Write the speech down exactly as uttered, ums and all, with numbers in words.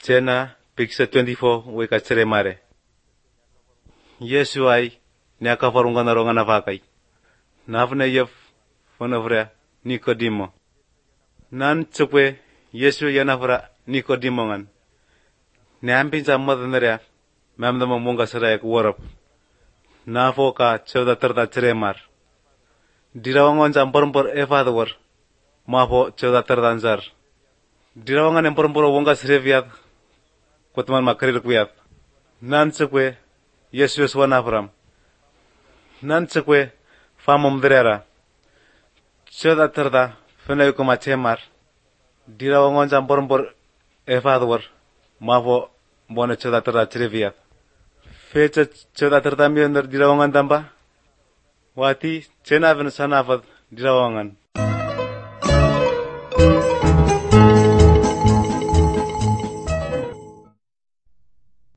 Tena piksa twenty-four weka seremare. Yesu ai ne akafarunga na ronga na vakai. Navne yef fonavra Nikodimo. Nan tsukwe Yesu yanavra Nikodimo ngan. Ne ambinza madanarea mamdama munga sarayak warap. Navo ka chauda tarda seremar. Dirawangan jamparmpar evadwar. Mavo chauda tardanzar. Dirawangan emparmpar wonga sereviat. Kutman makarir kuyat. Nan tsukwe Yesu swanavram. Nan tsukwe famom drera. Chauda tarda fenayukuma chemar. Dirawangan jamparmpar evadwar. Mavo bona chauda tarda sereviat. Fecha chauda tarda miondar dirawangan tamba. Wati chena ven sanavad dirawangan.